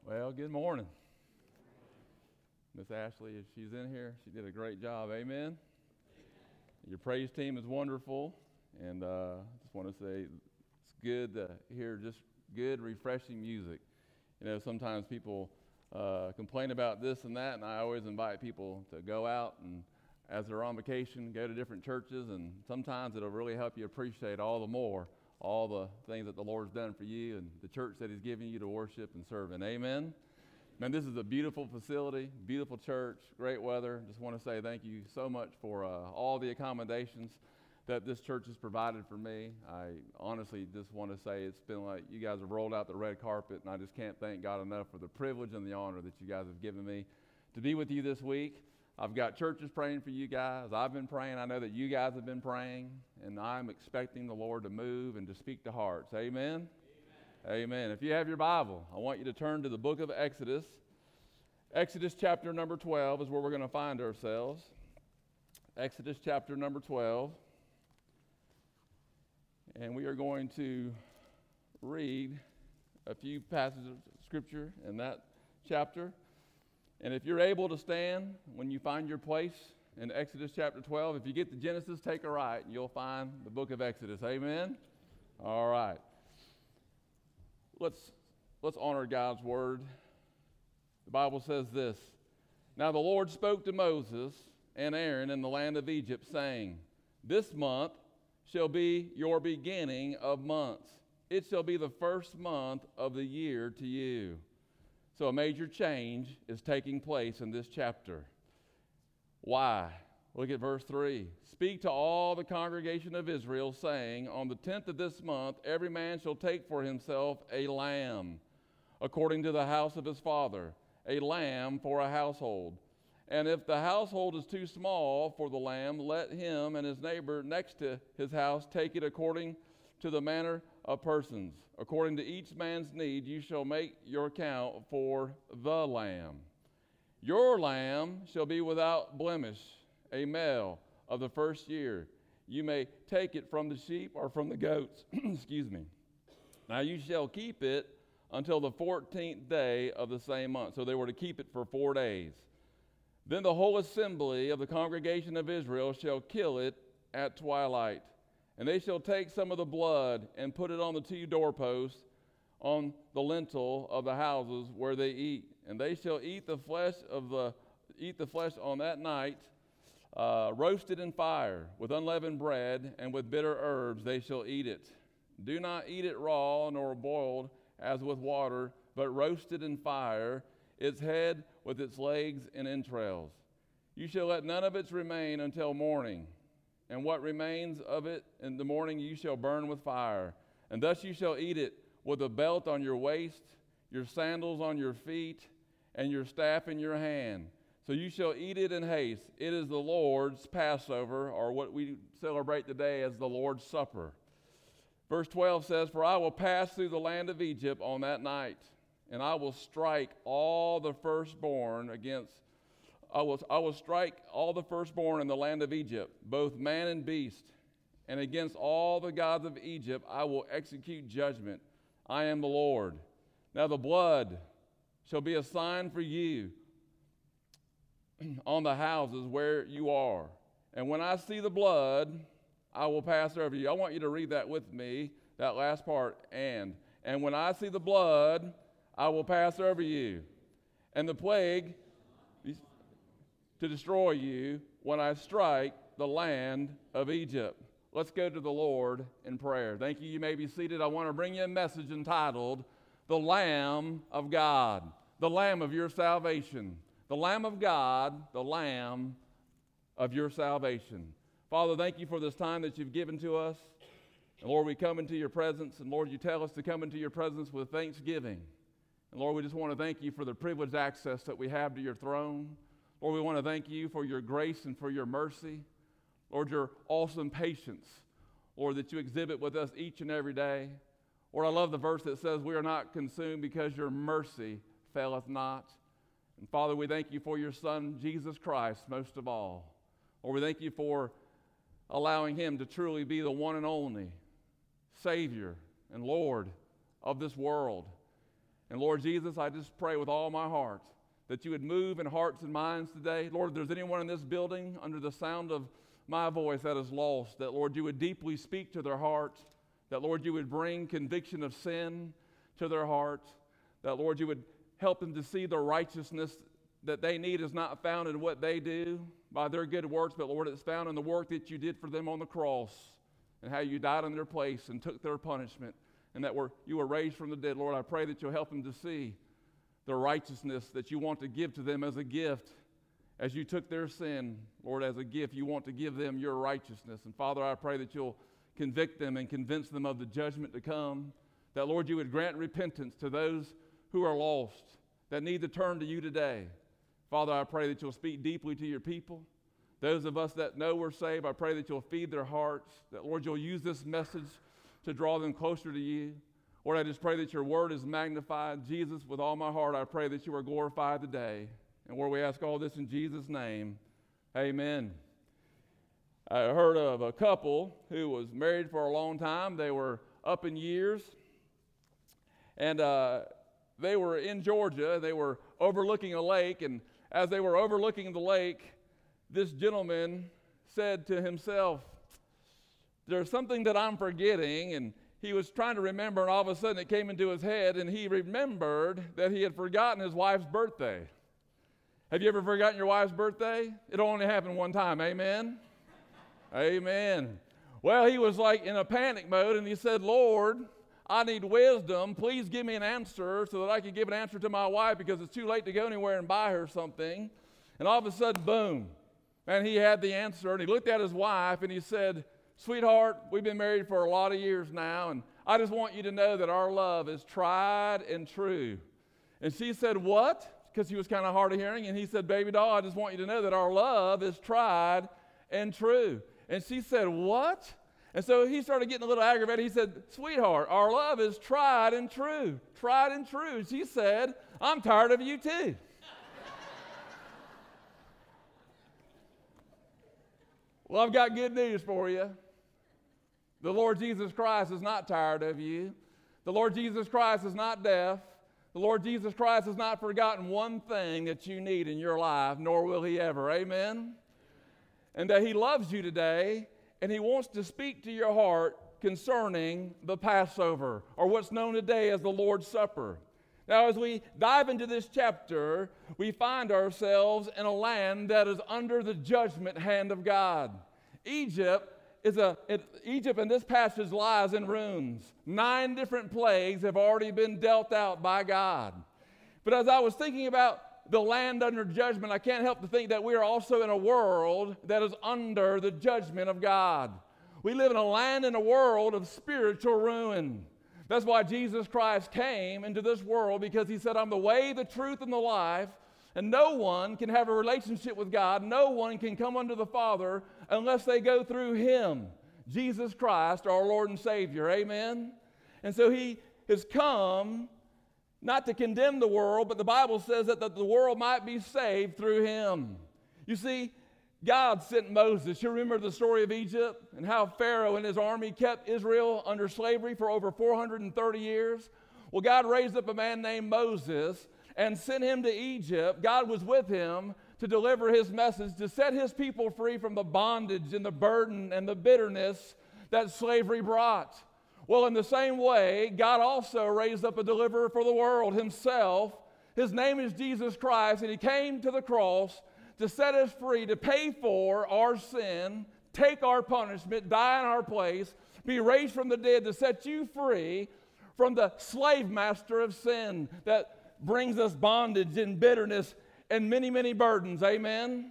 Well, good morning. Miss Ashley, if she's in here, she did a great job. Amen. Your praise team is wonderful, and I just want to say it's good to hear just good, refreshing music. You know, sometimes people complain about this and that, and I always invite people to go out and, as they're on vacation, go to different churches, and sometimes it'll really help you appreciate all the more all the things that the Lord's done for you and the church that He's given you to worship and serve in. Amen. Man, this is a beautiful facility, beautiful church, great weather. Just want to say thank you so much for all the accommodations that this church has provided for me. I honestly just want to say it's been like you guys have rolled out the red carpet, and I just can't thank God enough for the privilege and the honor that you guys have given me to be with you this week. I've got churches praying for you guys. I've been praying. I know that you guys have been praying, and I'm expecting the Lord to move and to speak to hearts. Amen? Amen. If you have your Bible, I want you to turn to the book of Exodus. Exodus chapter number 12 is where we're going to find ourselves. Exodus chapter number 12. And we are going to read a few passages of Scripture in that chapter. And if you're able to stand when you find your place in Exodus chapter 12, if you get to Genesis, take a right, and you'll find the book of Exodus. Amen? All right. Let's honor God's word. The Bible says this: Now the Lord spoke to Moses and Aaron in the land of Egypt, saying, This month shall be your beginning of months. It shall be the first month of the year to you. So a major change is taking place in this chapter. Why? Look at verse 3. Speak to all the congregation of Israel, saying, On the 10th of this month, every man shall take for himself a lamb, according to the house of his father, a lamb for a household. And if the household is too small for the lamb, let him and his neighbor next to his house take it according to the manner of persons. According to each man's need, you shall make your count for the lamb. Your lamb shall be without blemish, a male of the first year. You may take it from the sheep or from the goats. Excuse me. Now you shall keep it until the 14th day of the same month. So they were to keep it for 4 days. Then the whole assembly of the congregation of Israel shall kill it at twilight. And they shall take some of the blood and put it on the 2 doorposts on the lintel of the houses where they eat. And they shall eat the flesh on that night, roasted in fire, with unleavened bread and with bitter herbs they shall eat it. Do not eat it raw nor boiled as with water, but roasted in fire, its head with its legs and entrails. You shall let none of it remain until morning. And what remains of it in the morning you shall burn with fire. And thus you shall eat it with a belt on your waist, your sandals on your feet, and your staff in your hand. So you shall eat it in haste. It is the Lord's Passover, or what we celebrate today as the Lord's Supper. Verse 12 says, For I will pass through the land of Egypt on that night, and I will strike all the firstborn I will strike all the firstborn in the land of Egypt, both man and beast, and against all the gods of Egypt I will execute judgment. I am the Lord. Now the blood shall be a sign for you on the houses where you are. And when I see the blood, I will pass over you. I want you to read that with me, that last part. And when I see the blood, I will pass over you. And the plague to destroy you when I strike the land of Egypt. Let's go to the Lord in prayer. Thank you. You may be seated. I want to bring you a message entitled, The Lamb of God, the Lamb of your salvation. The Lamb of God, the Lamb of your salvation. Father, thank you for this time that you've given to us. And Lord, we come into your presence, and Lord, you tell us to come into your presence with thanksgiving. And Lord, we just want to thank you for the privileged access that we have to your throne. Lord, we want to thank you for your grace and for your mercy. Lord, your awesome patience, Lord, that you exhibit with us each and every day. Lord, I love the verse that says, We are not consumed because your mercy faileth not. And Father, we thank you for your Son, Jesus Christ, most of all. Lord, we thank you for allowing him to truly be the one and only Savior and Lord of this world. And Lord Jesus, I just pray with all my heart that you would move in hearts and minds today. Lord, if there's anyone in this building under the sound of my voice that is lost, that, Lord, you would deeply speak to their heart, that, Lord, you would bring conviction of sin to their heart, that, Lord, you would help them to see the righteousness that they need is not found in what they do by their good works, but, Lord, it's found in the work that you did for them on the cross and how you died in their place and took their punishment, and that you were raised from the dead. Lord, I pray that you'll help them to see the righteousness that you want to give to them as a gift. As you took their sin, Lord, as a gift, you want to give them your righteousness. And Father, I pray that you'll convict them and convince them of the judgment to come, that, Lord, you would grant repentance to those who are lost, that need to turn to you today. Father, I pray that you'll speak deeply to your people. Those of us that know we're saved, I pray that you'll feed their hearts, that, Lord, you'll use this message to draw them closer to you. Lord, I just pray that your word is magnified. Jesus, with all my heart, I pray that you are glorified today. And Lord, we ask all this in Jesus' name. Amen. I heard of a couple who was married for a long time. They were up in years. And they were in Georgia. They were overlooking a lake. And as they were overlooking the lake, this gentleman said to himself, there's something that I'm forgetting. And he was trying to remember, and all of a sudden it came into his head, and he remembered that he had forgotten his wife's birthday. Have you ever forgotten your wife's birthday? It'll only happen one time, amen? Amen. Well, he was like in a panic mode, and he said, Lord, I need wisdom. Please give me an answer so that I can give an answer to my wife, because it's too late to go anywhere and buy her something. And all of a sudden, boom, and he had the answer, and he looked at his wife, and he said, sweetheart, we've been married for a lot of years now, and I just want you to know that our love is tried and true. And she said, what? Because he was kind of hard of hearing, and he said, baby doll, I just want you to know that our love is tried and true. And she said, what? And so he started getting a little aggravated. He said, sweetheart, our love is tried and true. Tried and true. She said, I'm tired of you too. Well, I've got good news for you. The Lord Jesus Christ is not tired of you. The Lord Jesus Christ is not deaf. The Lord Jesus Christ has not forgotten one thing that you need in your life, nor will he ever. Amen? And that he loves you today, and he wants to speak to your heart concerning the Passover, or what's known today as the Lord's Supper. Now, as we dive into this chapter, we find ourselves in a land that is under the judgment hand of God. Egypt in this passage lies in ruins. 9 different plagues have already been dealt out by God. But as I was thinking about the land under judgment, I can't help to think that we are also in a world that is under the judgment of God. We live in a land and a world of spiritual ruin. That's why Jesus Christ came into this world, because he said, I'm the way, the truth, and the life, and no one can have a relationship with God. No one can come unto the Father unless they go through him, Jesus Christ, our Lord and Savior. Amen? And so he has come not to condemn the world, but the Bible says that the world might be saved through him. You see, God sent Moses. You remember the story of Egypt and how Pharaoh and his army kept Israel under slavery for over 430 years? Well, God raised up a man named Moses and sent him to Egypt. God was with him to deliver his message, to set his people free from the bondage and the burden and the bitterness that slavery brought. Well, in the same way, God also raised up a deliverer for the world himself. His name is Jesus Christ, and he came to the cross to set us free, to pay for our sin, take our punishment, die in our place, be raised from the dead, to set you free from the slave master of sin that brings us bondage and bitterness and many, many burdens. Amen?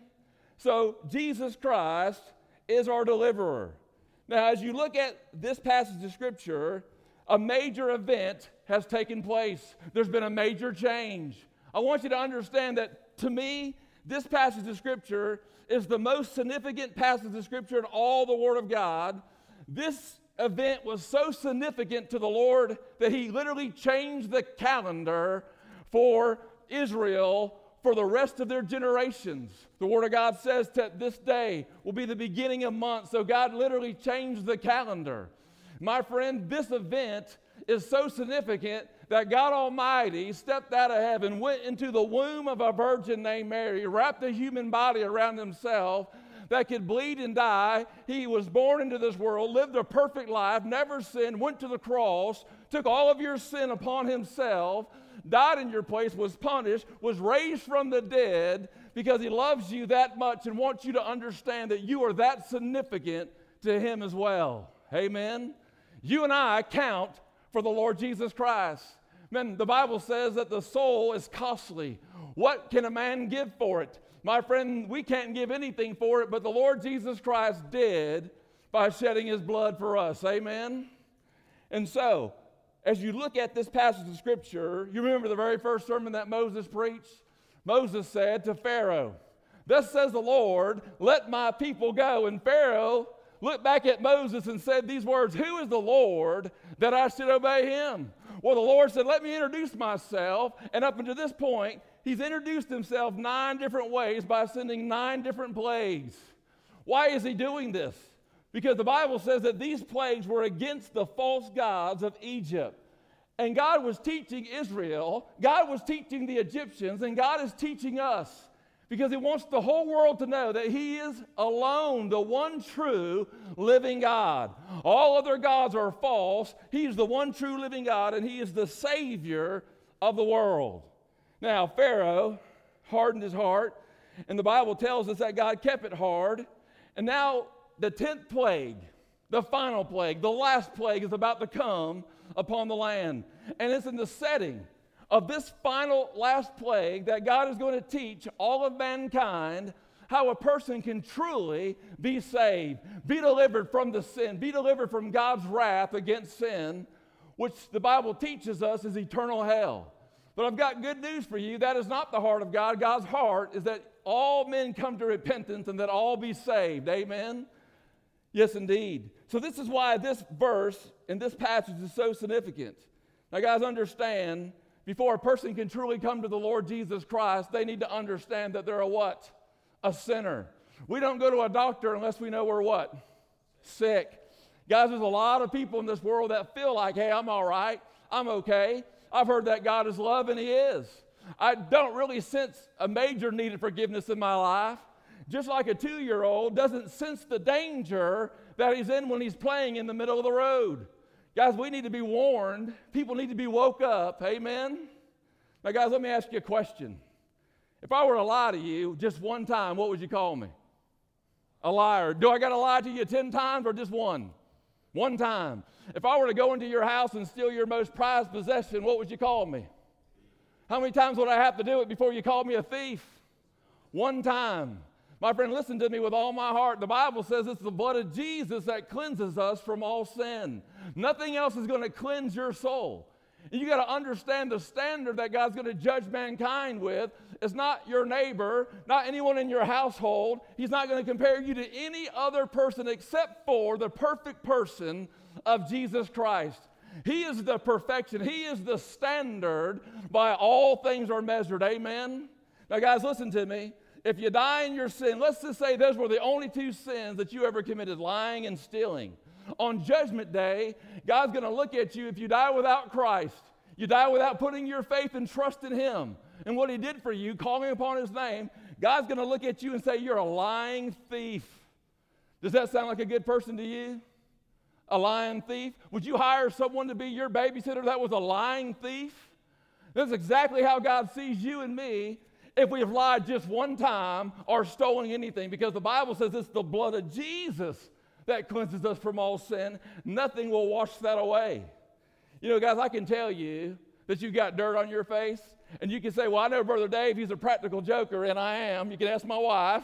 So Jesus Christ is our deliverer. Now, as you look at this passage of Scripture, a major event has taken place. There's been a major change. I want you to understand that, to me, this passage of Scripture is the most significant passage of Scripture in all the Word of God. This event was so significant to the Lord that he literally changed the calendar for Israel for the rest of their generations. The Word of God says that this day will be the beginning of months, so God literally changed the calendar. My friend, this event is so significant that God Almighty stepped out of heaven, went into the womb of a virgin named Mary, wrapped a human body around himself that could bleed and die. He was born into this world, lived a perfect life, never sinned, went to the cross, took all of your sin upon himself, died in your place, was punished, was raised from the dead because he loves you that much and wants you to understand that you are that significant to him as well. Amen? You and I count for the Lord Jesus Christ. Man, the Bible says that the soul is costly. What can a man give for it? My friend, we can't give anything for it, but the Lord Jesus Christ did by shedding his blood for us. Amen? And so, as you look at this passage of Scripture, you remember the very first sermon that Moses preached? Moses said to Pharaoh, "Thus says the Lord, let my people go." And Pharaoh looked back at Moses and said these words, "Who is the Lord that I should obey him?" Well, the Lord said, "Let me introduce myself." And up until this point, he's introduced himself 9 different ways by sending 9 different plagues. Why is he doing this? Because the Bible says that these plagues were against the false gods of Egypt. And God was teaching Israel, God was teaching the Egyptians, and God is teaching us because he wants the whole world to know that he is alone, the one true living God. All other gods are false. He is the one true living God, and he is the Savior of the world. Now, Pharaoh hardened his heart, and the Bible tells us that God kept it hard. And now the 10th plague, the final plague, the last plague is about to come upon the land. And it's in the setting of this final last plague that God is going to teach all of mankind how a person can truly be saved, be delivered from the sin, be delivered from God's wrath against sin, which the Bible teaches us is eternal hell. But I've got good news for you. That is not the heart of God. God's heart is that all men come to repentance and that all be saved. Amen? Yes, indeed. So this is why this verse in this passage is so significant. Now, guys, understand, before a person can truly come to the Lord Jesus Christ, they need to understand that they're a what? A sinner. We don't go to a doctor unless we know we're what? Sick. Guys, there's a lot of people in this world that feel like, hey, I'm all right, I'm okay. I've heard that God is love, and he is. I don't really sense a major need of forgiveness in my life. Just like a 2-year-old doesn't sense the danger that he's in when he's playing in the middle of the road. Guys, we need to be warned. People need to be woke up. Amen? Now, guys, let me ask you a question. If I were to lie to you just one time, what would you call me? A liar. Do I got to lie to you 10 times or just one? One time. If I were to go into your house and steal your most prized possession, what would you call me? How many times would I have to do it before you called me a thief? One time. My friend, listen to me with all my heart. The Bible says it's the blood of Jesus that cleanses us from all sin. Nothing else is going to cleanse your soul. And you got to understand the standard that God's going to judge mankind with is not your neighbor, not anyone in your household. He's not going to compare you to any other person except for the perfect person of Jesus Christ. He is the perfection. He is the standard by all things are measured. Amen? Now, guys, listen to me. If you die in your sin, let's just say those were the only 2 sins that you ever committed, lying and stealing. On Judgment Day, God's going to look at you if you die without Christ. You die without putting your faith and trust in him and what he did for you, calling upon his name. God's going to look at you and say, you're a lying thief. Does that sound like a good person to you? A lying thief? Would you hire someone to be your babysitter that was a lying thief? That's exactly how God sees you and me if we have lied just one time or stolen anything, because the Bible says it's the blood of Jesus that cleanses us from all sin. Nothing will wash that away. You know, guys, I can tell you that you got dirt on your face, and you can say, well, I know Brother Dave, he's a practical joker, and I am. You can ask my wife.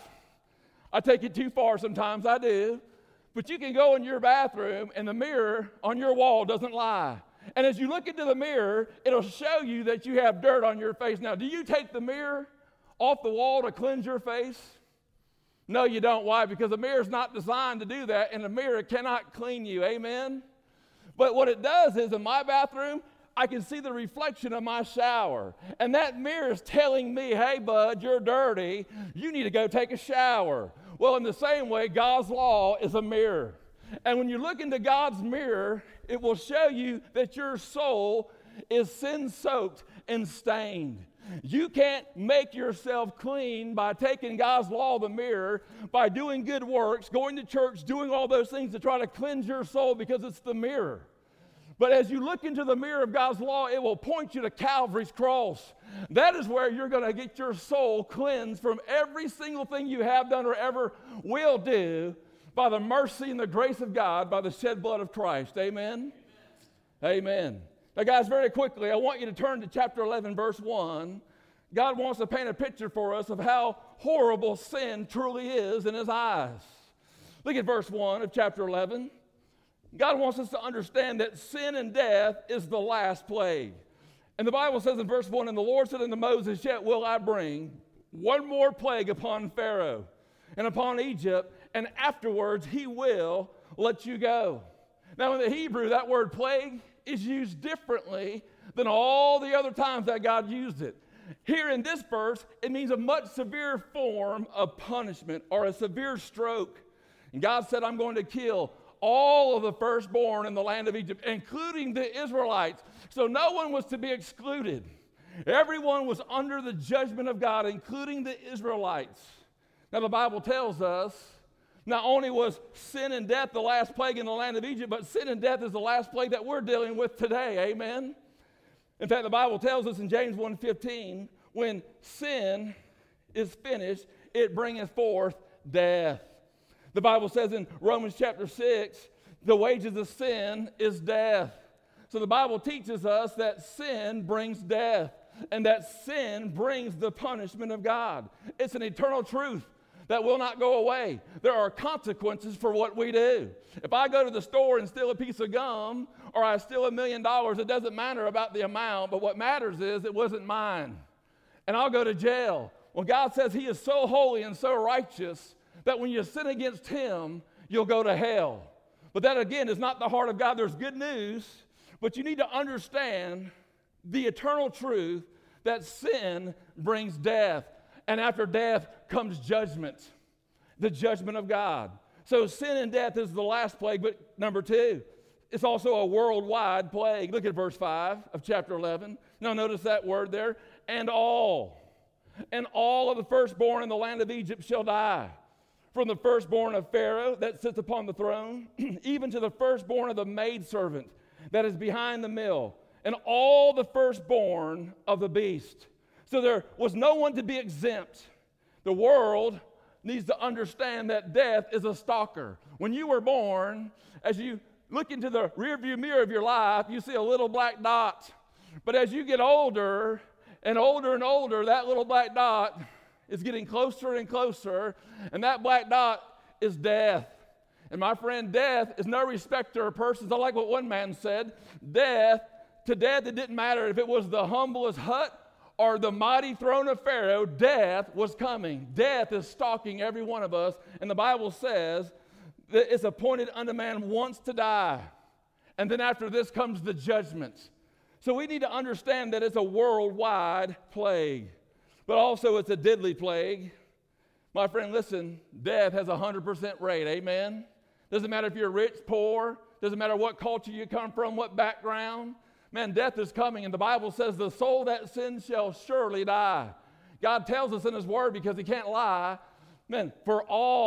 I take it too far sometimes, I do. But you can go in your bathroom, and the mirror on your wall doesn't lie. And as you look into the mirror, it'll show you that you have dirt on your face. Now, do you take the mirror off the wall to cleanse your face? No, you don't. Why? Because the mirror is not designed to do that, and the mirror cannot clean you. Amen? But what it does is, in my bathroom, I can see the reflection of my shower. And that mirror is telling me, hey, bud, you're dirty. You need to go take a shower. Well, in the same way, God's law is a mirror. And when you look into God's mirror, it will show you that your soul is sin-soaked and stained. You can't make yourself clean by taking God's law of the mirror, by doing good works, going to church, doing all those things to try to cleanse your soul, because it's the mirror. But as you look into the mirror of God's law, it will point you to Calvary's cross. That is where you're going to get your soul cleansed from every single thing you have done or ever will do by the mercy and the grace of God, by the shed blood of Christ. Amen? Amen. Now, guys, very quickly, I want you to turn to chapter 11, verse 1. God wants to paint a picture for us of how horrible sin truly is in his eyes. Look at verse 1 of chapter 11. God wants us to understand that sin and death is the last plague. And the Bible says in verse 1, "And the Lord said unto Moses, Yet will I bring one more plague upon Pharaoh and upon Egypt, and afterwards he will let you go." Now, in the Hebrew, that word plague is used differently than all the other times that God used it. Here in this verse, it means a much severe form of punishment or a severe stroke. And God said, "I'm going to kill all of the firstborn in the land of Egypt, including the Israelites." So no one was to be excluded. Everyone was under the judgment of God, including the Israelites. Now, the Bible tells us not only was sin and death the last plague in the land of Egypt, but sin and death is the last plague that we're dealing with today. Amen? In fact, the Bible tells us in James 1:15, when sin is finished, it bringeth forth death. The Bible says in Romans chapter 6, the wages of sin is death. So the Bible teaches us that sin brings death, and that sin brings the punishment of God. It's an eternal truth that will not go away. There are consequences for what we do. If I go to the store and steal a piece of gum, or I steal $1 million, it doesn't matter about the amount, but what matters is it wasn't mine. And I'll go to jail. Well, God says he is so holy and so righteous that when you sin against him, you'll go to hell. But that, again, is not the heart of God. There's good news, but you need to understand the eternal truth that sin brings death. And after death comes judgment, the judgment of God. So sin and death is the last plague, but number 2, it's also a worldwide plague. Look at verse 5 of chapter 11. Now notice that word there, and all of the firstborn in the land of Egypt shall die. From the firstborn of Pharaoh that sits upon the throne, even to the firstborn of the maidservant that is behind the mill, and all the firstborn of the beast. So there was no one to be exempt. The world needs to understand that death is a stalker. When you were born, as you look into the rearview mirror of your life, you see a little black dot. But as you get older and older and older, that little black dot is getting closer and closer, and that black dot is death. And my friend, death is no respecter of persons. I like what one man said. To death, it didn't matter if it was the humblest hut or the mighty throne of Pharaoh, death was coming. Death is stalking every one of us, and the Bible says that it's appointed unto man once to die, and then after this comes the judgment. So we need to understand that it's a worldwide plague, but also it's a deadly plague. My friend, listen, death has a 100% rate, amen? Doesn't matter if you're rich, poor, doesn't matter what culture you come from, what background. Man, death is coming, and the Bible says the soul that sins shall surely die. God tells us in his word, because he can't lie, man, for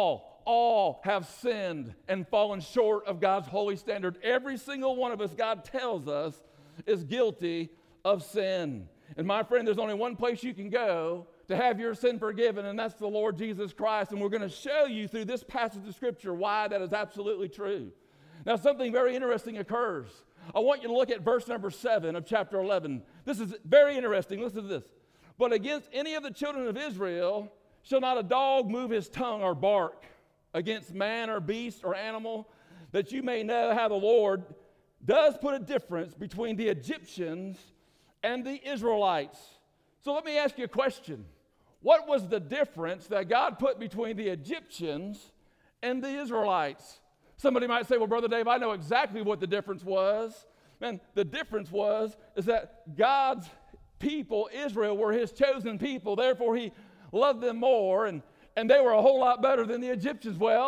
all have sinned and fallen short of God's holy standard. Every single one of us, God tells us, is guilty of sin. And my friend, there's only one place you can go to have your sin forgiven, and that's the Lord Jesus Christ. And we're going to show you through this passage of Scripture why that is absolutely true. Now, something very interesting occurs. I want you to look at verse number 7 of chapter 11. This is very interesting. Listen to this. "But against any of the children of Israel shall not a dog move his tongue or bark against man or beast or animal, that you may know how the Lord does put a difference between the Egyptians and the Israelites." So let me ask you a question. What was the difference that God put between the Egyptians and the Israelites? Somebody might say, "Well, Brother Dave, I know exactly what the difference was." Man, the difference is that God's people, Israel, were his chosen people. Therefore, he loved them more, and they were a whole lot better than the Egyptians. Well,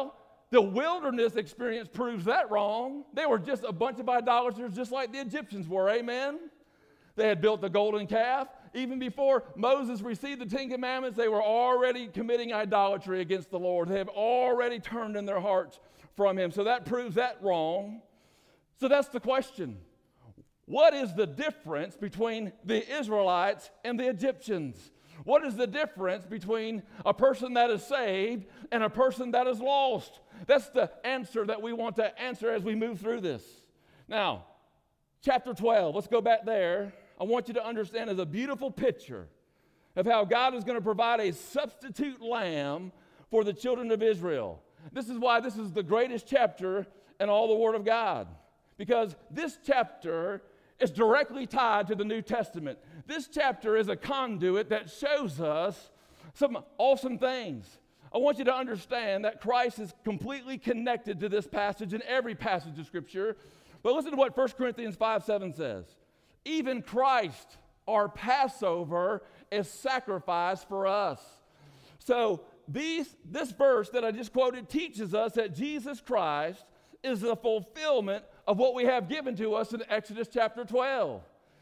the wilderness experience proves that wrong. They were just a bunch of idolaters just like the Egyptians were, amen? They had built the golden calf. Even before Moses received the Ten Commandments, they were already committing idolatry against the Lord. They have already turned in their hearts from him. So that proves that wrong. So that's the question. What is the difference between the Israelites and the Egyptians? What is the difference between a person that is saved and a person that is lost? That's the answer that we want to answer as we move through this. Now, chapter 12, let's go back there. I want you to understand is a beautiful picture of how God is going to provide a substitute lamb for the children of Israel. This is why this is the greatest chapter in all the Word of God, because this chapter is directly tied to the New Testament. This chapter is a conduit that shows us some awesome things. I want you to understand that Christ is completely connected to this passage and every passage of Scripture. But listen to what 1 Corinthians 5:7 says. Even Christ, our Passover, is sacrificed for us. So this verse that I just quoted teaches us that Jesus Christ is the fulfillment of what we have given to us in Exodus chapter 12.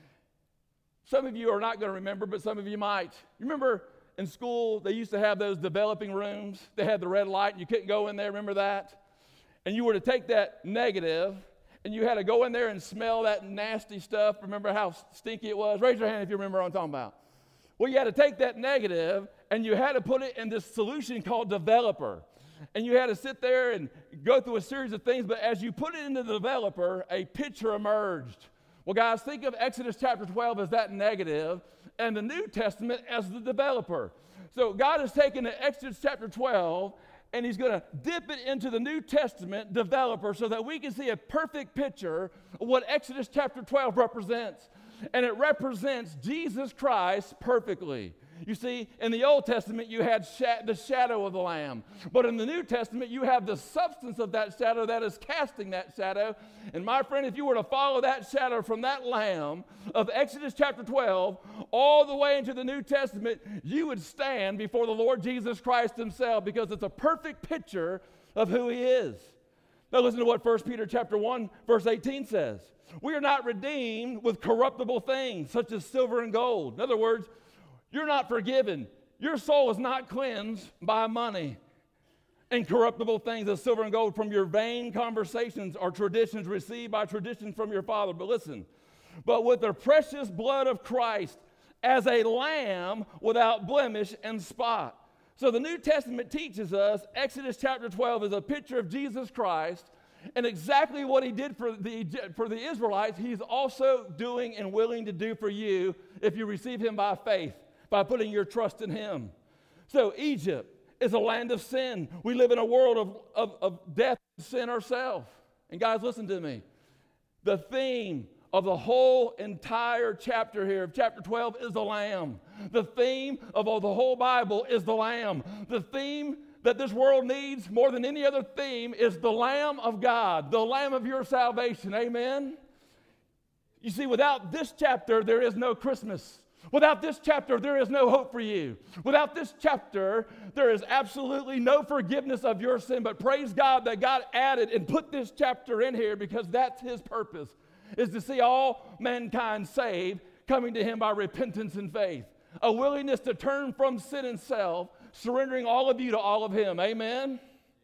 Some of you are not going to remember, but some of you might. You remember in school, they used to have those developing rooms. They had the red light, and you couldn't go in there. Remember that? And you were to take that negative, and you had to go in there and smell that nasty stuff. Remember how stinky it was? Raise your hand if you remember what I'm talking about. Well, you had to take that negative, and you had to put it in this solution called developer. And you had to sit there and go through a series of things, but as you put it into the developer, a picture emerged. Well, guys, think of Exodus chapter 12 as that negative, and the New Testament as the developer. So God has taken the Exodus chapter 12, and he's going to dip it into the New Testament developer so that we can see a perfect picture of what Exodus chapter 12 represents. And it represents Jesus Christ perfectly. You see, in the Old Testament, you had the shadow of the Lamb. But in the New Testament, you have the substance of that shadow that is casting that shadow. And my friend, if you were to follow that shadow from that Lamb of Exodus chapter 12 all the way into the New Testament, you would stand before the Lord Jesus Christ himself, because it's a perfect picture of who he is. Now listen to what 1 Peter chapter 1, verse 18 says. We are not redeemed with corruptible things, such as silver and gold. In other words, you're not forgiven. Your soul is not cleansed by money and corruptible things as silver and gold from your vain conversations or traditions received by tradition from your father. But listen, but with the precious blood of Christ as a lamb without blemish and spot. So the New Testament teaches us Exodus chapter 12 is a picture of Jesus Christ, and exactly what he did for the Israelites, he's also doing and willing to do for you if you receive him by faith, by putting your trust in him. So Egypt is a land of sin. We live in a world of death and sin ourselves. And guys, listen to me. The theme of the whole entire chapter here, of chapter 12, is the Lamb. The theme of the whole Bible is the Lamb. The theme that this world needs more than any other theme is the Lamb of God, the Lamb of your salvation. Amen? You see, without this chapter, there is no Christmas. Without this chapter, there is no hope for you. Without this chapter, there is absolutely no forgiveness of your sin. But praise God that God added and put this chapter in here, because that's his purpose, is to see all mankind saved, coming to him by repentance and faith. A willingness to turn from sin and self, surrendering all of you to all of him. Amen?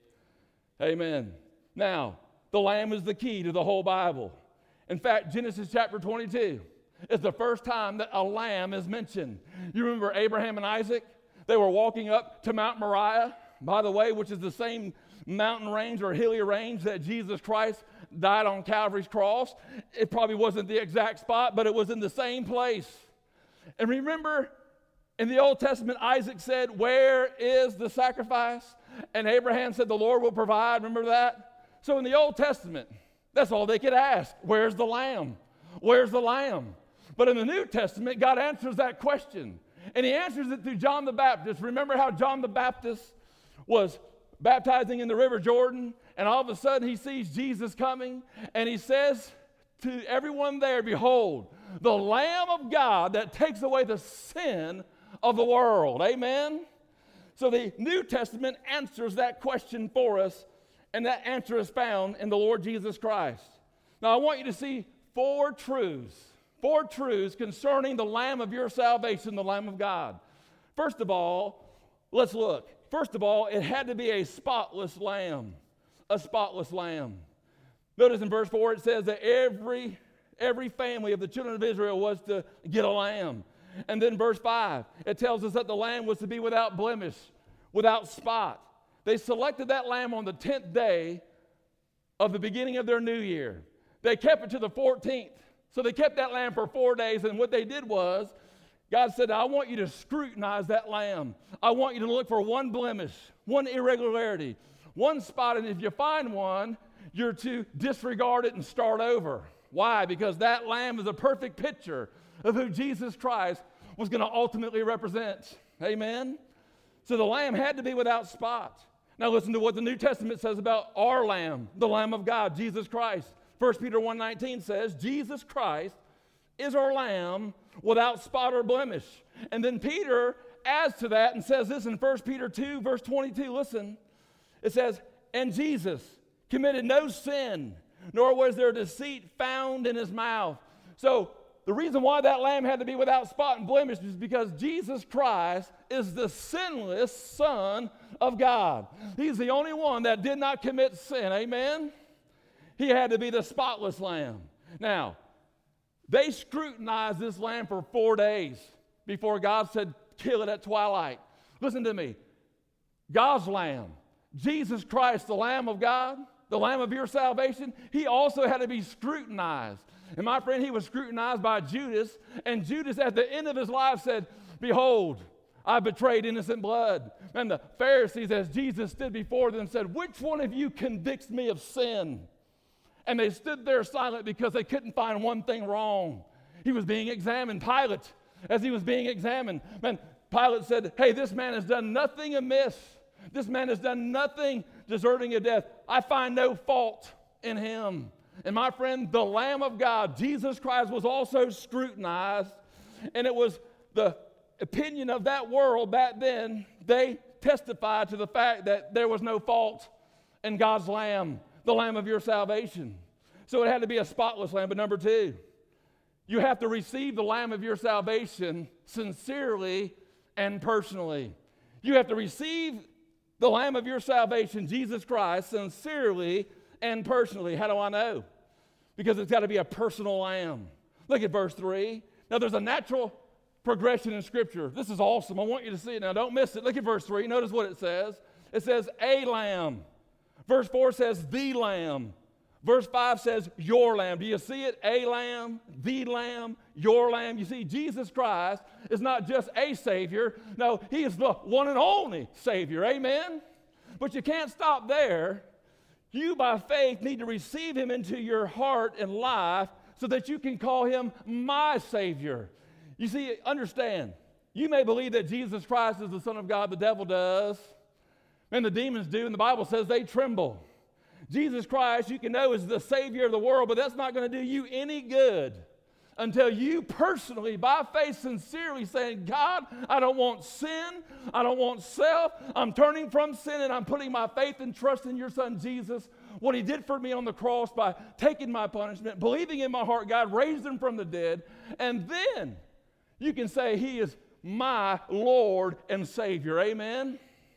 Amen. Now, the Lamb is the key to the whole Bible. In fact, Genesis chapter 22 is the first time that a lamb is mentioned. You remember Abraham and Isaac? They were walking up to Mount Moriah, by the way, which is the same mountain range or hilly range that Jesus Christ died on Calvary's cross. It probably wasn't the exact spot, but it was in the same place. And remember, in the Old Testament, Isaac said, "Where is the sacrifice?" And Abraham said, "The Lord will provide." Remember that? So in the Old Testament, that's all they could ask. Where's the lamb? Where's the lamb? But in the New Testament, God answers that question. And he answers it through John the Baptist. Remember how John the Baptist was baptizing in the River Jordan, and all of a sudden he sees Jesus coming, and he says to everyone there, "Behold, the Lamb of God that takes away the sin of the world." Amen? So the New Testament answers that question for us, And that answer is found in the Lord Jesus Christ. Now, I want you to see four truths concerning the Lamb of your salvation, the Lamb of God. First of all, let's look. First of all, it had to be a spotless lamb. A spotless lamb. Notice in verse 4 it says that every family of the children of Israel was to get a lamb. And then verse 5, it tells us that the lamb was to be without blemish, without spot. They selected that lamb on the 10th day of the beginning of their new year. They kept it to the 14th. So they kept that lamb for 4 days, and what they did was, God said, I want you to scrutinize that lamb. I want you to look for one blemish, one irregularity, one spot, and if you find one, you're to disregard it and start over. Why? Because that lamb is a perfect picture of who Jesus Christ was going to ultimately represent. Amen? So the lamb had to be without spot. Now listen to what the New Testament says about our lamb, the Lamb of God, Jesus Christ. 1 Peter 1:19 says, Jesus Christ is our lamb without spot or blemish. And then Peter adds to that and says this in 1 Peter 2, verse 22. Listen, it says, and Jesus committed no sin, nor was there deceit found in his mouth. So the reason why that lamb had to be without spot and blemish is because Jesus Christ is the sinless Son of God. He's the only one that did not commit sin. Amen? He had to be the spotless lamb. Now, they scrutinized this lamb for 4 days before God said, kill it at twilight. Listen to me. God's lamb, Jesus Christ, the Lamb of God, the Lamb of your salvation, he also had to be scrutinized. And my friend, he was scrutinized by Judas, and Judas at the end of his life said, behold, I betrayed innocent blood. And the Pharisees, as Jesus stood before them, said, which one of you convicts me of sin? And they stood there silent because they couldn't find one thing wrong. He was being examined. Pilate, as he was being examined, Pilate said, hey, this man has done nothing amiss. This man has done nothing deserving of death. I find no fault in him. And my friend, the Lamb of God, Jesus Christ, was also scrutinized. And it was the opinion of that world back then. They testified to the fact that there was no fault in God's Lamb, the Lamb of your salvation. So it had to be a spotless lamb. But number two, you have to receive the Lamb of your salvation sincerely and personally. You have to receive the Lamb of your salvation, Jesus Christ, sincerely and personally. How do I know? Because it's got to be a personal lamb. Look at verse 3. Now there's a natural progression in Scripture. This is awesome. I want you to see it. Now don't miss it. Look at verse 3. Notice what it says. It says a lamb. Verse 4 says the lamb. Verse 5 says your lamb. Do you see it? A lamb, the lamb, your lamb. You see, Jesus Christ is not just a Savior. No, he is the one and only Savior. Amen? But you can't stop there. You, by faith, need to receive him into your heart and life so that you can call him my Savior. You see, understand, you may believe that Jesus Christ is the Son of God. The devil does. And the demons do. And the Bible says they tremble. Jesus Christ, you can know, is the Savior of the world, but that's not going to do you any good until you personally, by faith, sincerely saying, God, I don't want sin. I don't want self. I'm turning from sin, and I'm putting my faith and trust in your Son, Jesus, what he did for me on the cross by taking my punishment, believing in my heart God raised him from the dead, and then you can say he is my Lord and Savior. Amen?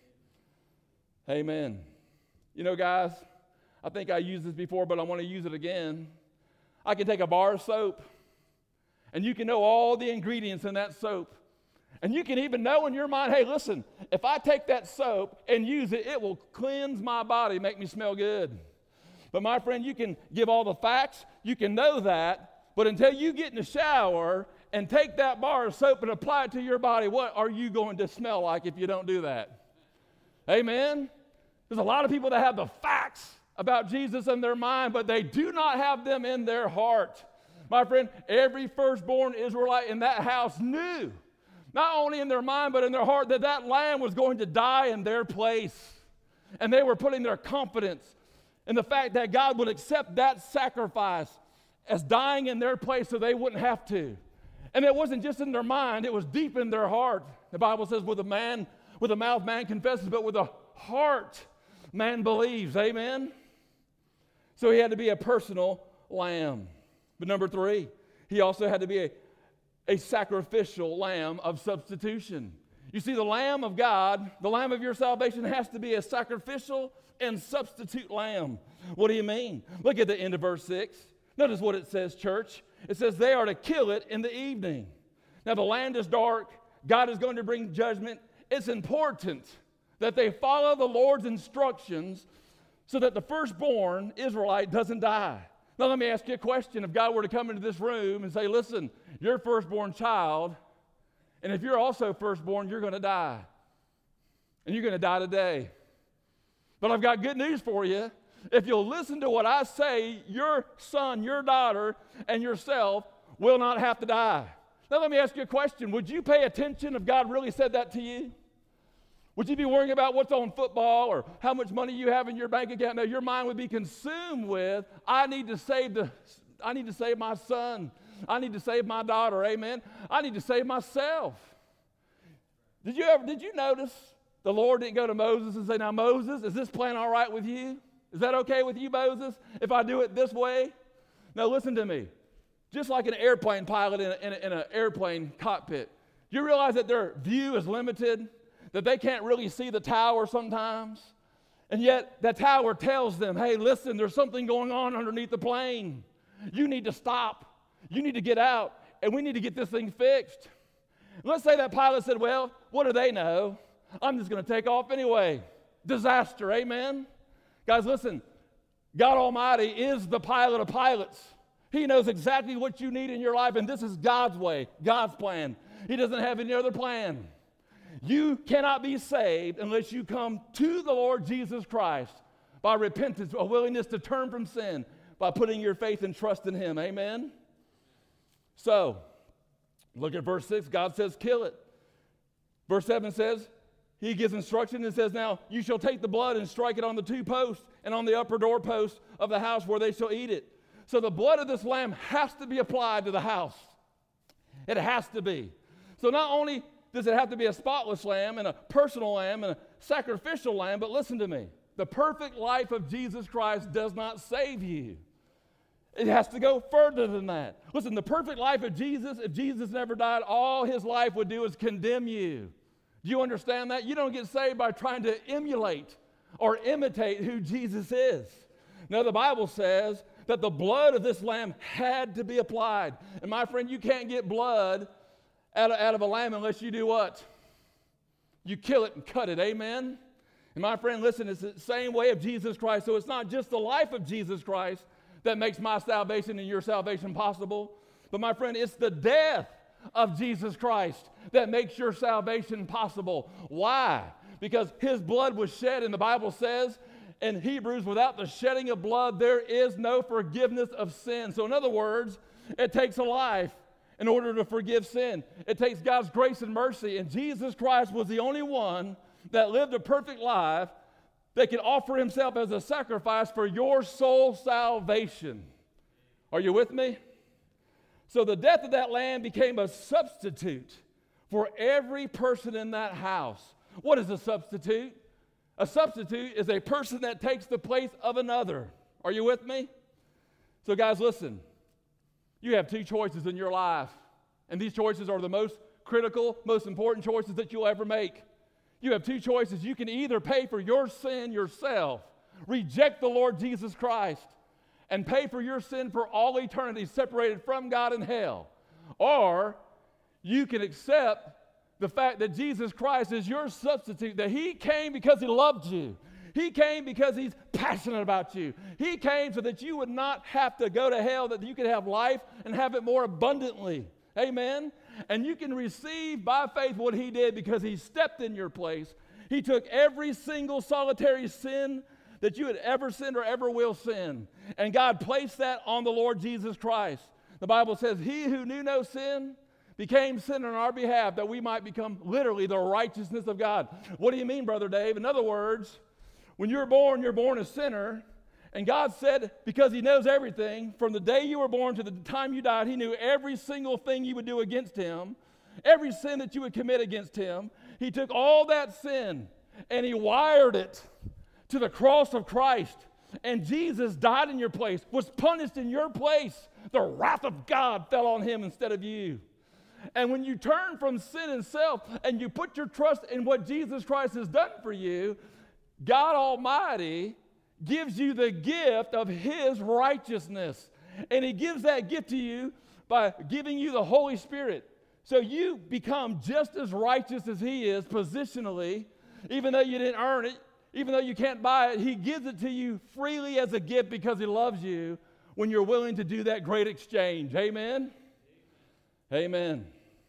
Amen. You know, guys, I think I used this before, but I want to use it again. I can take a bar of soap, and you can know all the ingredients in that soap. And you can even know in your mind, hey, listen, if I take that soap and use it, it will cleanse my body, make me smell good. But my friend, you can give all the facts, you can know that, but until you get in the shower and take that bar of soap and apply it to your body, what are you going to smell like if you don't do that? Amen? There's a lot of people that have the facts about Jesus in their mind, but they do not have them in their heart. My friend, every firstborn Israelite in that house knew, not only in their mind, but in their heart, that that lamb was going to die in their place. And they were putting their confidence in the fact that God would accept that sacrifice as dying in their place so they wouldn't have to. And it wasn't just in their mind, it was deep in their heart. The Bible says with a mouth man confesses, but with a heart man believes. Amen? So he had to be a personal lamb. But number 3, he also had to be a sacrificial lamb of substitution. You see, the Lamb of God, the Lamb of your salvation, has to be a sacrificial and substitute lamb. What do you mean? Look at the end of verse 6. Notice what it says, church. It says they are to kill it in the evening. Now, the land is dark. God is going to bring judgment. It's important that they follow the Lord's instructions so that the firstborn Israelite doesn't die. Now, let me ask you a question. If God were to come into this room and say, listen, you're a firstborn child, and if you're also firstborn, you're going to die. And you're going to die today. But I've got good news for you. If you'll listen to what I say, your son, your daughter, and yourself will not have to die. Now let me ask you a question. Would you pay attention if God really said that to you? Would you be worrying about what's on football or how much money you have in your bank account? No, your mind would be consumed with, I need to save my son. I need to save my daughter. Amen. I need to save myself. Did you notice the Lord didn't go to Moses and say, now Moses, is this plan all right with you? Is that okay with you, Moses, if I do it this way? No, listen to me. Just like an airplane pilot in an airplane cockpit, you realize that their view is limited, that they can't really see the tower sometimes, and yet that tower tells them, hey, listen, there's something going on underneath the plane. You need to stop. You need to get out, and we need to get this thing fixed. Let's say that pilot said, well, what do they know? I'm just going to take off anyway. Disaster, amen? Guys, listen, God Almighty is the pilot of pilots. He knows exactly what you need in your life, and this is God's way, God's plan. He doesn't have any other plan. You cannot be saved unless you come to the Lord Jesus Christ by repentance, a willingness to turn from sin, by putting your faith and trust in Him, amen? So, look at verse 6. God says, kill it. Verse 7 says, He gives instruction and says, now you shall take the blood and strike it on the 2 posts and on the upper doorpost of the house where they shall eat it. So the blood of this lamb has to be applied to the house. It has to be. So not only does it have to be a spotless lamb and a personal lamb and a sacrificial lamb, but listen to me. The perfect life of Jesus Christ does not save you. It has to go further than that. Listen, the perfect life of Jesus, if Jesus never died, all His life would do is condemn you. Do you understand that? You don't get saved by trying to emulate or imitate who Jesus is. Now, the Bible says that the blood of this lamb had to be applied. And my friend, you can't get blood out of a lamb unless you do what? You kill it and cut it, amen? And my friend, listen, it's the same way of Jesus Christ. So it's not just the life of Jesus Christ that makes my salvation and your salvation possible. But my friend, it's the death of Jesus Christ that makes your salvation possible. Why? Because His blood was shed, and the Bible says in Hebrews, without the shedding of blood, there is no forgiveness of sin. So in other words, it takes a life in order to forgive sin. It takes God's grace and mercy, and Jesus Christ was the only one that lived a perfect life that could offer Himself as a sacrifice for your soul salvation. Are you with me? So the death of that lamb became a substitute for every person in that house. What is a substitute? A substitute is a person that takes the place of another. Are you with me? So guys, listen. You have 2 choices in your life, and these choices are the most critical, most important choices that you'll ever make. You have 2 choices. You can either pay for your sin yourself, reject the Lord Jesus Christ, and pay for your sin for all eternity separated from God in hell. Or you can accept the fact that Jesus Christ is your substitute, that He came because He loved you. He came because He's passionate about you. He came so that you would not have to go to hell, that you could have life and have it more abundantly. Amen? And you can receive by faith what He did because He stepped in your place. He took every single solitary sin that you had ever sinned or ever will sin. And God placed that on the Lord Jesus Christ. The Bible says, He who knew no sin became sin on our behalf that we might become literally the righteousness of God. What do you mean, Brother Dave? In other words, when you're born a sinner. And God said, because He knows everything, from the day you were born to the time you died, He knew every single thing you would do against Him, every sin that you would commit against Him. He took all that sin and He wired it to the cross of Christ, and Jesus died in your place, was punished in your place. The wrath of God fell on him instead of you. And when you turn from sin and self and you put your trust in what Jesus Christ has done for you, God Almighty gives you the gift of his righteousness. And he gives that gift to you by giving you the Holy Spirit. So you become just as righteous as he is positionally, even though you didn't earn it, even though you can't buy it. He gives it to you freely as a gift because he loves you when you're willing to do that great exchange. Amen? Amen.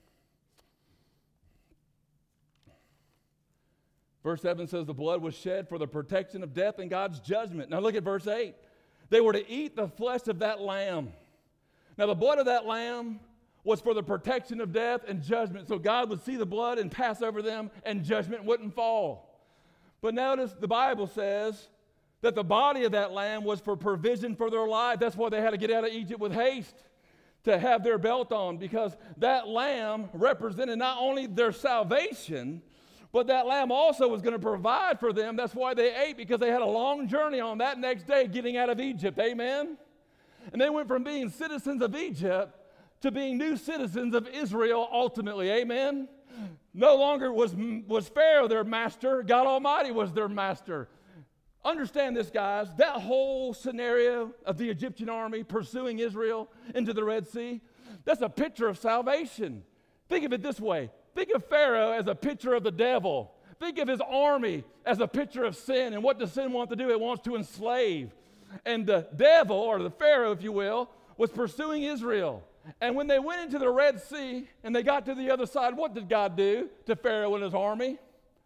Verse 7 says the blood was shed for the protection of death and God's judgment. Now look at verse 8. They were to eat the flesh of that lamb. Now the blood of that lamb was for the protection of death and judgment. So God would see the blood and pass over them and judgment wouldn't fall. But notice the Bible says that the body of that lamb was for provision for their life. That's why they had to get out of Egypt with haste to have their belt on, because that lamb represented not only their salvation, but that lamb also was going to provide for them. That's why they ate, because they had a long journey on that next day getting out of Egypt. Amen? And they went from being citizens of Egypt to being new citizens of Israel ultimately. Amen? No longer was Pharaoh their master. God Almighty was their master. Understand this, guys. That whole scenario of the Egyptian army pursuing Israel into the Red Sea, that's a picture of salvation. Think of it this way. Think of Pharaoh as a picture of the devil. Think of his army as a picture of sin. And what does sin want to do? It wants to enslave. And the devil, or the Pharaoh, if you will, was pursuing Israel. And when they went into the Red Sea and they got to the other side, what did God do to Pharaoh and his army?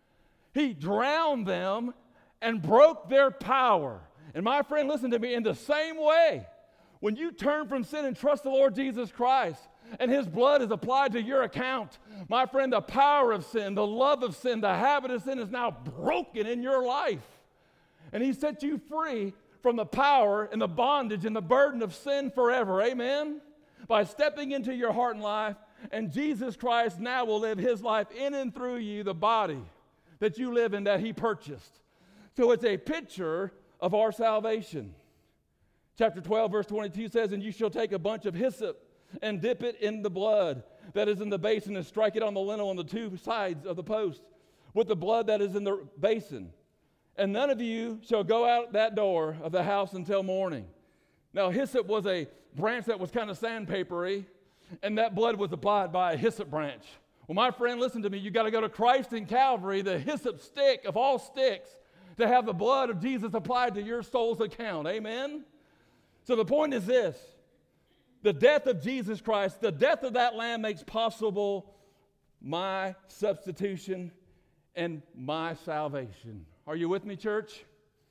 He drowned them and broke their power. And my friend, listen to me, in the same way, when you turn from sin and trust the Lord Jesus Christ, and his blood is applied to your account, my friend, the power of sin, the love of sin, the habit of sin is now broken in your life. And he set you free from the power and the bondage and the burden of sin forever. Amen? By stepping into your heart and life, and Jesus Christ now will live his life in and through you, the body that you live in that he purchased. So it's a picture of our salvation. Chapter 12, verse 22 says, "And you shall take a bunch of hyssop and dip it in the blood that is in the basin and strike it on the lintel on the two sides of the post with the blood that is in the basin. And none of you shall go out that door of the house until morning." Now, hyssop was a branch that was kind of sandpapery, and that blood was applied by a hyssop branch. Well, my friend, listen to me. You got to go to Christ in Calvary, the hyssop stick of all sticks, to have the blood of Jesus applied to your soul's account. Amen? So the point is this. The death of Jesus Christ, the death of that lamb makes possible my substitution and my salvation. Are you with me, church?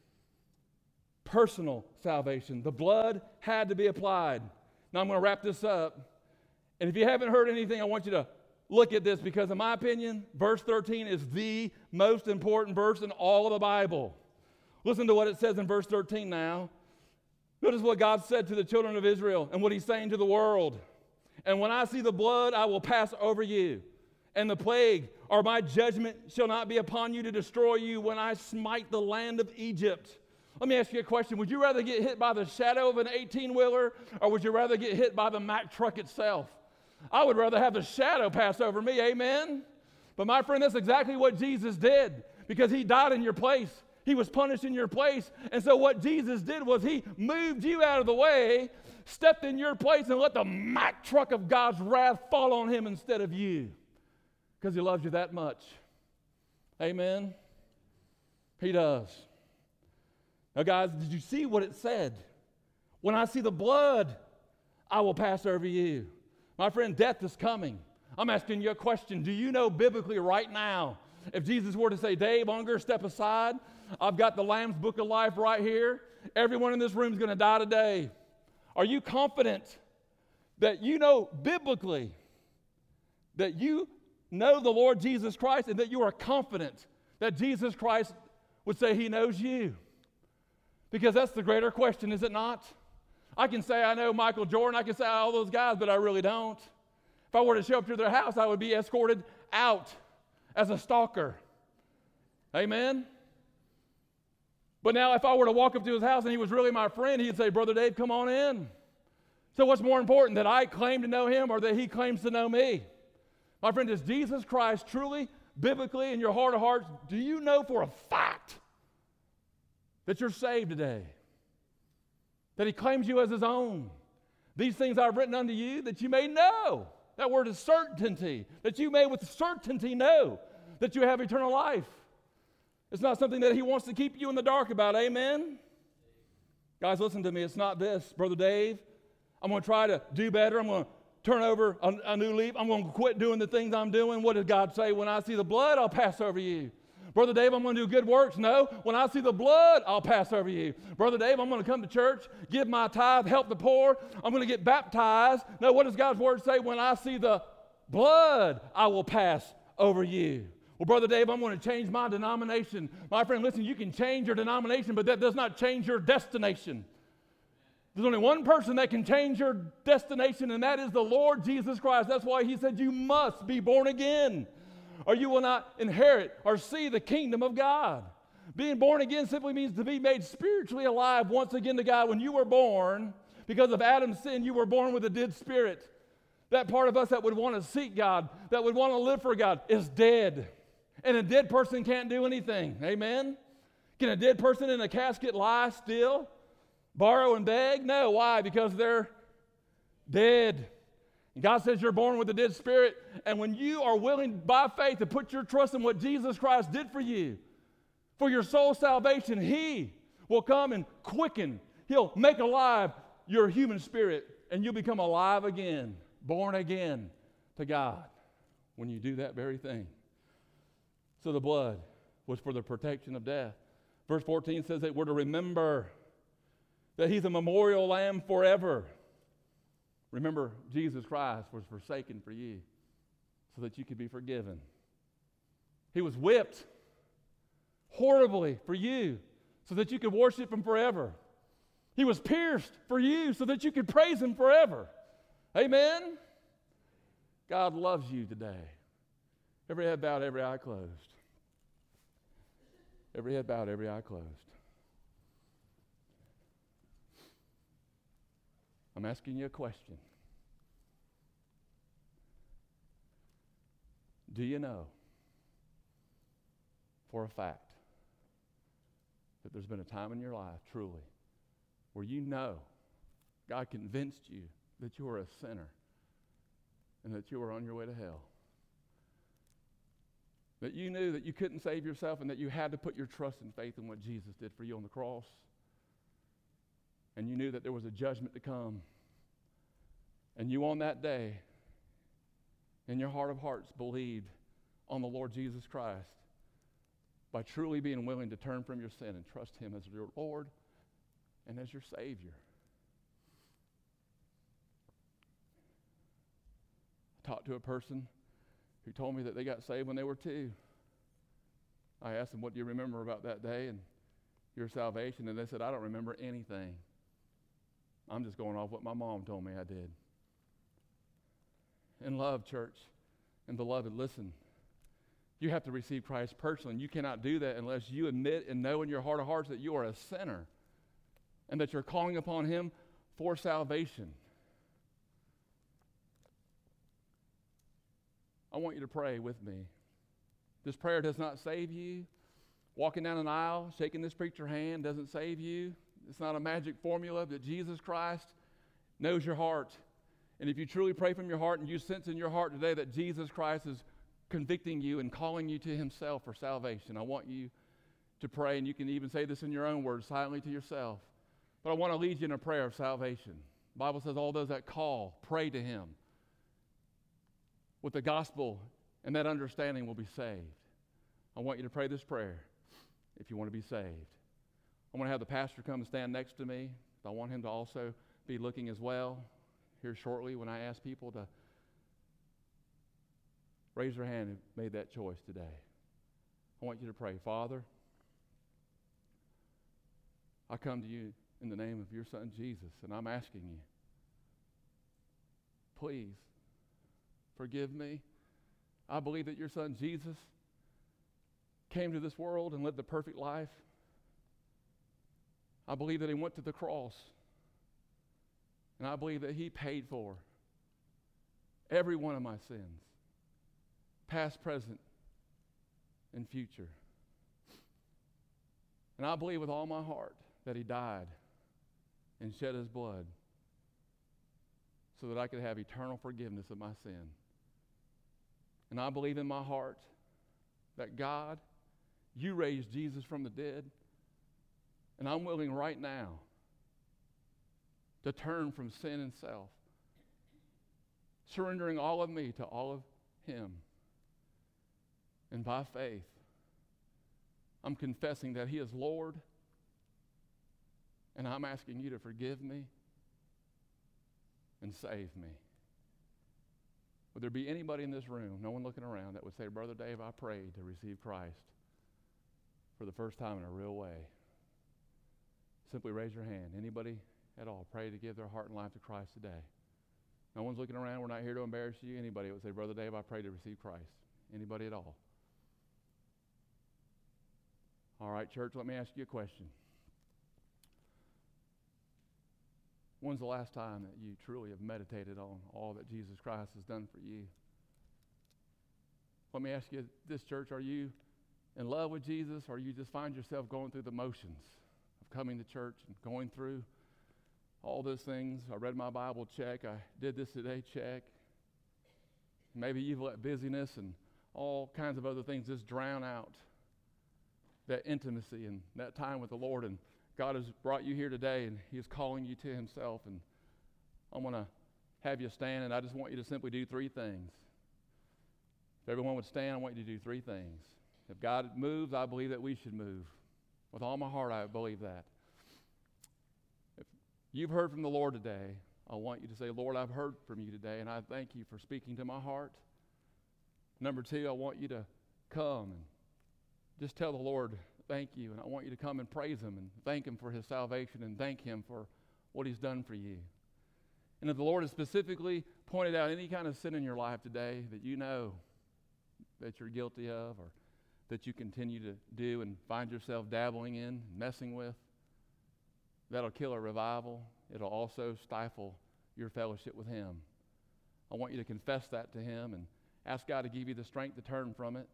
Personal salvation. The blood had to be applied. Now I'm going to wrap this up. And if you haven't heard anything, I want you to look at this, because in my opinion, verse 13 is the most important verse in all of the Bible. Listen to what it says in verse 13 now. Notice what God said to the children of Israel and what he's saying to the world. "And when I see the blood, I will pass over you. And the plague, or my judgment, shall not be upon you to destroy you when I smite the land of Egypt." Let me ask you a question. Would you rather get hit by the shadow of an 18-wheeler, or would you rather get hit by the Mack truck itself? I would rather have the shadow pass over me. Amen? But my friend, that's exactly what Jesus did, because he died in your place. He was punished in your place. And so what Jesus did was he moved you out of the way, stepped in your place, and let the Mack truck of God's wrath fall on him instead of you, because he loves you that much. Amen? He does. Now, guys, did you see what it said? When I see the blood, I will pass over you. My friend, death is coming. I'm asking you a question. Do you know biblically right now, if Jesus were to say, "Dave Unger, step aside. I've got the Lamb's Book of Life right here. Everyone in this room is going to die today." Are you confident that you know biblically that you know the Lord Jesus Christ, and that you are confident that Jesus Christ would say he knows you? Because that's the greater question, is it not? I can say I know Michael Jordan, I can say all those guys, but I really don't. If I were to show up to their house, I would be escorted out as a stalker. Amen? But now if I were to walk up to his house and he was really my friend, he'd say, Brother Dave, come on in. So what's more important, that I claim to know him or that he claims to know me? My friend, is Jesus Christ truly, biblically, in your heart of hearts, do you know for a fact that you're saved today? That he claims you as his own? These things I've written unto you that you may know. That word is certainty. That you may with certainty know that you have eternal life. It's not something that he wants to keep you in the dark about. Amen? Guys, listen to me. It's not this. Brother Dave, I'm going to try to do better. I'm going to turn over a new leaf. I'm going to quit doing the things I'm doing. What did God say? When I see the blood, I'll pass over you. Brother Dave, I'm going to do good works. No, when I see the blood, I'll pass over you. Brother Dave, I'm going to come to church, give my tithe, help the poor. I'm going to get baptized. No, what does God's word say? When I see the blood, I will pass over you. Well, Brother Dave, I'm going to change my denomination. My friend, listen, you can change your denomination, but that does not change your destination. There's only one person that can change your destination, and that is the Lord Jesus Christ. That's why he said you must be born again, or you will not inherit or see the kingdom of God. Being born again simply means to be made spiritually alive once again to God. When you were born, because of Adam's sin, you were born with a dead spirit. That part of us that would want to seek God, that would want to live for God, is dead. And a dead person can't do anything. Amen? Can a dead person in a casket lie still? Borrow and beg? No. Why? Because they're dead. And God says you're born with a dead spirit. And when you are willing by faith to put your trust in what Jesus Christ did for you, for your soul's salvation, he will come and quicken. He'll make alive your human spirit, and you'll become alive again, born again to God when you do that very thing. So the blood was for the protection of death. Verse 14 says that we're to remember that he's a memorial lamb forever. Remember, Jesus Christ was forsaken for you so that you could be forgiven. He was whipped horribly for you so that you could worship him forever. He was pierced for you so that you could praise him forever. Amen? God loves you today. Every head bowed, every eye closed. Every head bowed, every eye closed. I'm asking you a question. Do you know for a fact that there's been a time in your life, truly, where you know God convinced you that you are a sinner and that you were on your way to hell? That you knew that you couldn't save yourself and that you had to put your trust and faith in what Jesus did for you on the cross. And you knew that there was a judgment to come. And you on that day, in your heart of hearts, believed on the Lord Jesus Christ by truly being willing to turn from your sin and trust him as your Lord and as your Savior. I talked to a person who told me that they got saved when they were 2. I asked them, what do you remember about that day and your salvation? And they said, I don't remember anything. I'm just going off what my mom told me I did. And love, church, and beloved, listen. You have to receive Christ personally, and you cannot do that unless you admit and know in your heart of hearts that you are a sinner and that you're calling upon him for salvation. I want you to pray with me. This prayer does not save you. Walking down an aisle, shaking this preacher's hand doesn't save you. It's not a magic formula, but Jesus Christ knows your heart. And if you truly pray from your heart and you sense in your heart today that Jesus Christ is convicting you and calling you to himself for salvation, I want you to pray, and you can even say this in your own words silently to yourself. But I want to lead you in a prayer of salvation. The Bible says all those that call, pray to him with the gospel, and that understanding will be saved. I want you to pray this prayer if you want to be saved. I'm going to have the pastor come and stand next to me. I want him to also be looking as well here shortly when I ask people to raise their hand who made that choice today. I want you to pray. Father, I come to you in the name of your son Jesus, and I'm asking you, please forgive me. I believe that your son Jesus came to this world and lived the perfect life I believe that he went to the cross. And I believe that he paid for every one of my sins, past, present, and future. And I believe with all my heart that he died and shed his blood so that I could have eternal forgiveness of my sin. And I believe in my heart that God, you raised Jesus from the dead, and I'm willing right now to turn from sin and self, surrendering all of me to all of him. And by faith, I'm confessing that he is Lord, and I'm asking you to forgive me and save me. Would there be anybody in this room, no one looking around, that would say, Brother Dave, I prayed to receive Christ for the first time in a real way? Simply raise your hand. Anybody at all pray to give their heart and life to Christ today? No one's looking around. We're not here to embarrass you. Anybody would say, Brother Dave, I pray to receive Christ. Anybody at all? All right, church, let me ask you a question. When's the last time that you truly have meditated on all that Jesus Christ has done for you? Let me ask you this, church, are you in love with Jesus, or you just find yourself going through the motions of coming to church and going through all those things? I read my Bible, check. I did this today, check. Maybe you've let busyness and all kinds of other things just drown out that intimacy and that time with the Lord. And God has brought you here today, and he is calling you to himself. And I want to have you stand, and I just want you to simply do three things. If everyone would stand, I want you to do three things. If God moves, I believe that we should move. With all my heart, I believe that. If you've heard from the Lord today, I want you to say, Lord, I've heard from you today, and I thank you for speaking to my heart. Number two, I want you to come and just tell the Lord, thank you. And I want you to come and praise him and thank him for his salvation and thank him for what he's done for you. And if the Lord has specifically pointed out any kind of sin in your life today that you know that you're guilty of, or that you continue to do and find yourself dabbling in, messing with, that'll kill a revival. It'll also stifle your fellowship with him. I want you to confess that to him and ask God to give you the strength to turn from it.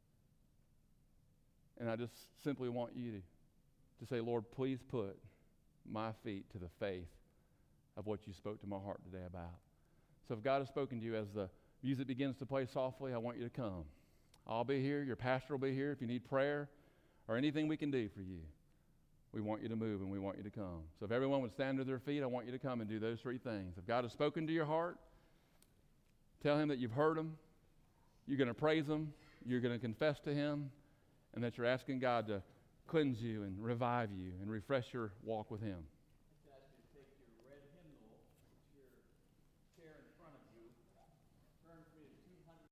And I just simply want you to say, Lord, please put my feet to the faith of what you spoke to my heart today about. So if God has spoken to you as the music begins to play softly, I want you to come. I'll be here. Your pastor will be here. If you need prayer or anything we can do for you, we want you to move and we want you to come. So if everyone would stand to their feet, I want you to come and do those three things. If God has spoken to your heart, tell him that you've heard him. You're going to praise him. You're going to confess to him. And that you're asking God to cleanse you and revive you and refresh your walk with him.